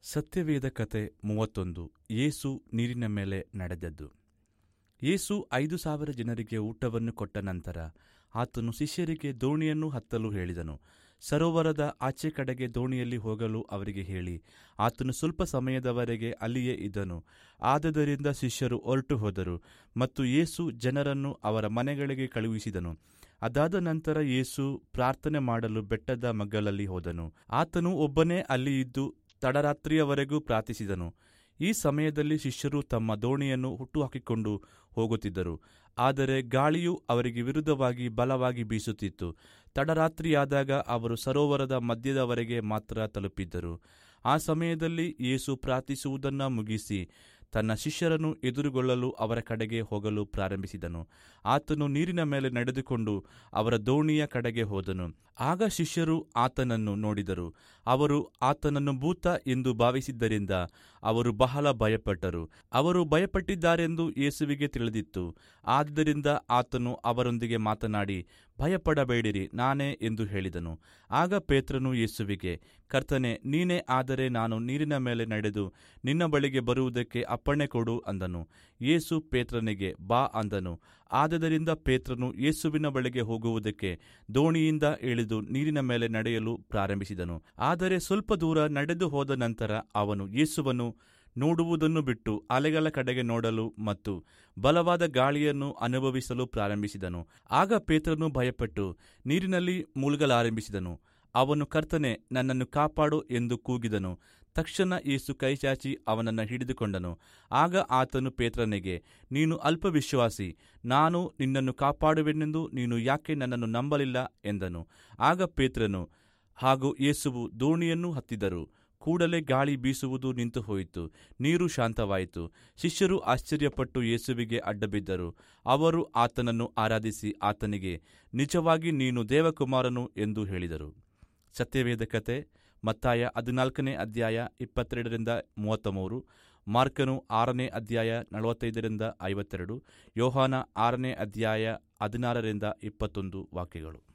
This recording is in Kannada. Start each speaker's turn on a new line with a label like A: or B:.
A: ಸತ್ಯವೇದ ಕತೆ 31. ಯೇಸು ನೀರಿನ ಮೇಲೆ ನಡೆದದ್ದು. ಯೇಸು 5,000 ಜನರಿಗೆ ಊಟವನ್ನು ಕೊಟ್ಟ ನಂತರ ಆತನು ಶಿಷ್ಯರಿಗೆ ದೋಣಿಯನ್ನು ಹತ್ತಲು ಹೇಳಿದನು. ಸರೋವರದ ಆಚೆ ಕಡೆಗೆ ದೋಣಿಯಲ್ಲಿ ಹೋಗಲು ಅವರಿಗೆ ಹೇಳಿ ಆತನು ಸ್ವಲ್ಪ ಸಮಯದವರೆಗೆ ಅಲ್ಲಿಯೇ ಇದ್ದನು. ಆದದರಿಂದ ಶಿಷ್ಯರು ಹೊರಟು ಹೋದರು ಮತ್ತು ಯೇಸು ಜನರನ್ನು ಅವರ ಮನೆಗಳಿಗೆ ಕಳುಹಿಸಿದನು. ಅದಾದ ನಂತರ ಯೇಸು ಪ್ರಾರ್ಥನೆ ಮಾಡಲು ಬೆಟ್ಟದ ಮಗ್ಗಲಲ್ಲಿ ಹೋದನು. ಆತನು ಒಬ್ಬನೇ ಅಲ್ಲಿ ಇದ್ದು ತಡರಾತ್ರಿಯವರೆಗೂ ಪ್ರಾರ್ಥಿಸಿದನು. ಈ ಸಮಯದಲ್ಲಿ ಶಿಷ್ಯರು ತಮ್ಮ ದೋಣಿಯನ್ನು ಹುಟ್ಟುಹಾಕಿಕೊಂಡು ಹೋಗುತ್ತಿದ್ದರು. ಆದರೆ ಗಾಳಿಯು ಅವರಿಗೆ ವಿರುದ್ಧವಾಗಿ ಬಲವಾಗಿ ಬೀಸುತ್ತಿತ್ತು. ತಡರಾತ್ರಿಯಾದಾಗ ಅವರು ಸರೋವರದ ಮಧ್ಯದವರೆಗೆ ಮಾತ್ರ ತಲುಪಿದ್ದರು. ಆ ಸಮಯದಲ್ಲಿ ಯೇಸು ಪ್ರಾರ್ಥಿಸುವುದನ್ನು ಮುಗಿಸಿ ತನ್ನ ಶಿಷ್ಯರನ್ನು ಎದುರುಗೊಳ್ಳಲು ಅವರ ಕಡೆಗೆ ಹೋಗಲು ಪ್ರಾರಂಭಿಸಿದನು. ಆತನು ನೀರಿನ ಮೇಲೆ ನಡೆದುಕೊಂಡು ಅವರ ದೋಣಿಯ ಕಡೆಗೆ ಹೋದನು. ಆಗ ಶಿಷ್ಯರು ಆತನನ್ನು ನೋಡಿದರು. ಅವರು ಆತನನ್ನು ಭೂತ ಎಂದು ಭಾವಿಸಿದ್ದರಿಂದ ಅವರು ಬಹಳ ಭಯಪಟ್ಟರು. ಅವರು ಭಯಪಟ್ಟಿದ್ದಾರೆಂದು ಯೇಸುವಿಗೆ ತಿಳಿದಿತ್ತು. ಆದ್ದರಿಂದ ಆತನು ಅವರೊಂದಿಗೆ ಮಾತನಾಡಿ, ಭಯಪಡಬೇಡಿರಿ, ನಾನೇ ಎಂದು ಹೇಳಿದನು. ಆಗ ಪೇತ್ರನು ಯೇಸುವಿಗೆ, ಕರ್ತನೇ, ನೀನೇ ಆದರೆ ನಾನು ನೀರಿನ ಮೇಲೆ ನಡೆದು ನಿನ್ನ ಬಳಿಗೆ ಬರುವುದಕ್ಕೆ ಅಪ್ಪಣೆ ಕೊಡು ಅಂದನು. ಯೇಸು ಪೇತ್ರನಿಗೆ, ಬಾ ಅಂದನು. ಆದದರಿಂದ ಪೇತ್ರನು ಯೇಸುವಿನ ಬಳಿಗೆ ಹೋಗುವುದಕ್ಕೆ ದೋಣಿಯಿಂದ ಇಳಿದು ನೀರಿನ ಮೇಲೆ ನಡೆಯಲು ಪ್ರಾರಂಭಿಸಿದನು. ಆದರೆ ಸ್ವಲ್ಪ ದೂರ ನಡೆದು ಹೋದ ನಂತರ ಅವನು ಯೇಸುವನ್ನು ನೋಡುವುದನ್ನು ಬಿಟ್ಟು ಅಲೆಗಳ ಕಡೆಗೆ ನೋಡಲು ಮತ್ತು ಬಲವಾದ ಗಾಳಿಯನ್ನು ಅನುಭವಿಸಲು ಪ್ರಾರಂಭಿಸಿದನು. ಆಗ ಪೇತ್ರನು ಭಯಪಟ್ಟು ನೀರಿನಲ್ಲಿ ಮುಳುಗಲಾರಂಭಿಸಿದನು. ಅವನು, ಕರ್ತನೇ, ನನ್ನನ್ನು ಕಾಪಾಡು ಎಂದು ಕೂಗಿದನು. ತಕ್ಷಣ ಯೇಸು ಕೈಚಾಚಿ ಅವನನ್ನು ಹಿಡಿದುಕೊಂಡನು. ಆಗ ಆತನು ಪೇತ್ರನಿಗೆ, ನೀನು ಅಲ್ಪವಿಶ್ವಾಸಿ, ನಾನು ನಿನ್ನನ್ನು ಕಾಪಾಡುವೆನೆಂದು ನೀನು ಯಾಕೆ ನನ್ನನ್ನು ನಂಬಲಿಲ್ಲ ಎಂದನು. ಆಗ ಪೇತ್ರನು ಹಾಗೂ ಯೇಸುವು ದೋಣಿಯನ್ನು ಹತ್ತಿದರು. ಕೂಡಲೇ ಗಾಳಿ ಬೀಸುವುದು ನಿಂತು ಹೋಯಿತು, ನೀರು ಶಾಂತವಾಯಿತು. ಶಿಷ್ಯರು ಆಶ್ಚರ್ಯಪಟ್ಟು ಯೇಸುವಿಗೆ ಅಡ್ಡಬಿದ್ದರು. ಅವರು ಆತನನ್ನು ಆರಾಧಿಸಿ ಆತನಿಗೆ, ನಿಜವಾಗಿ ನೀನು ದೇವಕುಮಾರನು ಎಂದು ಹೇಳಿದರು. ಸತ್ಯವೇದ ಕತೆ ಮತ್ತಾಯ 14ನೇ ಅಧ್ಯಾಯ 22-33, ಮಾರ್ಕನು 6ನೇ ಅಧ್ಯಾಯ 45-52, ಯೋಹಾನ 6ನೇ ಅಧ್ಯಾಯ 16-21 ವಾಕ್ಯಗಳು.